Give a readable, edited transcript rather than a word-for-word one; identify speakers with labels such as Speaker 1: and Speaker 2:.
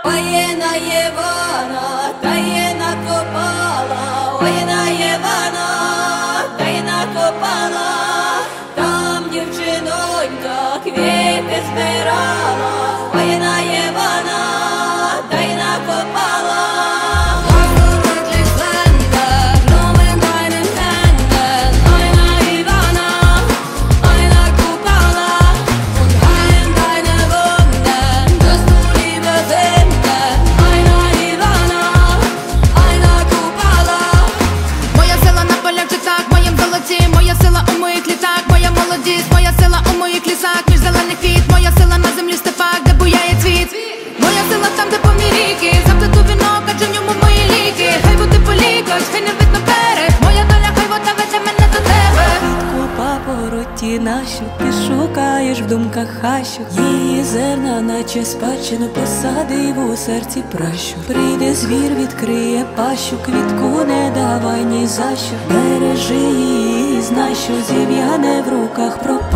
Speaker 1: Воєна Євана, таєна копала, воєна Євана, таєна копала, там дівчинонька квіти збирала, воєна Євана, таєна копала.
Speaker 2: Моя сила у моїх літах, моя молодість, моя сила у моїх лісах, між зелених квіт, моя сила на землі в степах, де буяє цвіт. Моя сила там, де повні ріки, заплету вінок, адже в ньому мої ліки. Хай води полікоть, хай не видно берег, моя доля, хай вода веде мене до тебе.
Speaker 1: Квітку папороті нашу, ти шукаєш в думках хащу, її зерна, наче спадщину, посадив у серці пращу. Прийде звір, відкриє пащу, квітку не давай ні за що, бережи її, знай, що зів'яне в руках пропаде.